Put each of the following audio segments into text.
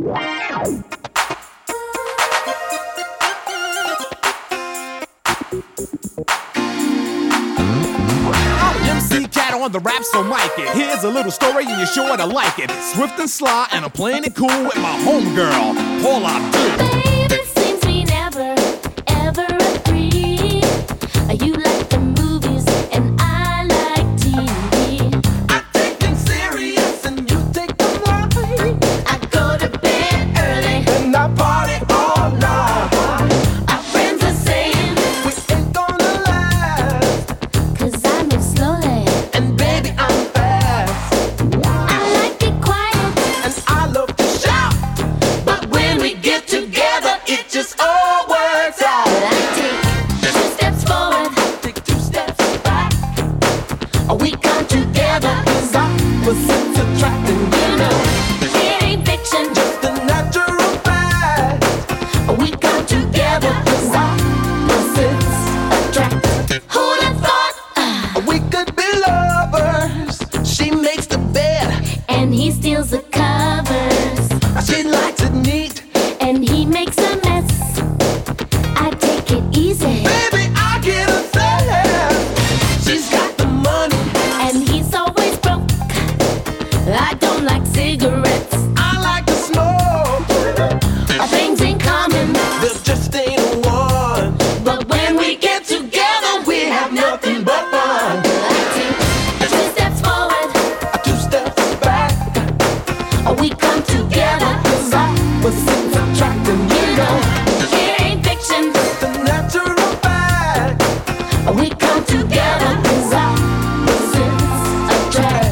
MC Cat on the rap, so mic it. Here's a little story and you're sure to like it. Swift and sly, and I'm playing it cool with my homegirl, Paula Abdul. Baby, seems we never, ever agree. You like the movies and I like TV. I take things serious and you take them light. I go to bed early And I party all night. our friends are saying, We ain't gonna last. 'cause I move slowly. And baby, I'm fast. I like it quiet, And I love to shout. but when we get together, It just all works out. I take 2 steps forward, Take 2 steps back. we come together. Cause opposites attracting. You know, it ain't fiction. The natural fact. We come together 'cause opposites attract. Who'd have thought? We could be lovers. She makes the bed. And he steals the covers, She likes it neat. and he makes a mess. I take it easy, Baby, I get upset. She's got the money. and he's always broke. I don't like cigarettes. I like to smoke. Things in common, There just ain't one. but when we get together, we have nothing but fun. I take 2 steps forward, 2 steps back. we come together. Cause opposites attracting. You know, it ain't fiction. The natural fact. We come together 'cause opposites attract.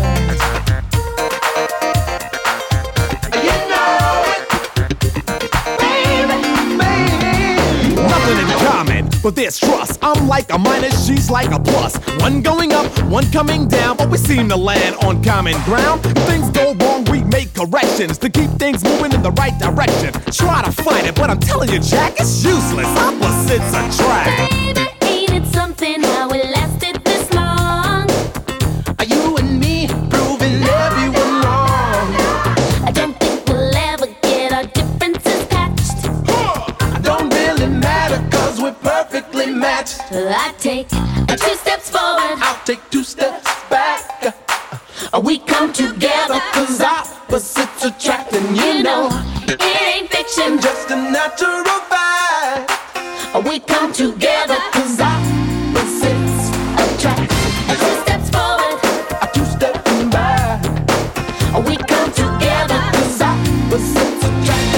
You know it. Baby, baby. Nothing in common, but there's trust. I'm like a minus, she's like a plus. One going up, one coming down, but we seem to land on common ground. If things go wrong, we make corrections to keep things moving in the right direction. Try to fight it, but I'm telling you, Jack, it's useless. Opposites attract. Baby, ain't it something how it lasted this long? Are you and me proving everyone wrong? I don't think we'll ever get our differences patched. Don't really matter cause we're perfectly matched. I take 2 steps forward, I'll take 2 steps back. we come together. Cause opposites attracting. You know, it ain't fiction. just a natural fact. We come together 'cause opposites attract. 2 steps forward, 2 steps back. we come together 'cause Opposites attract.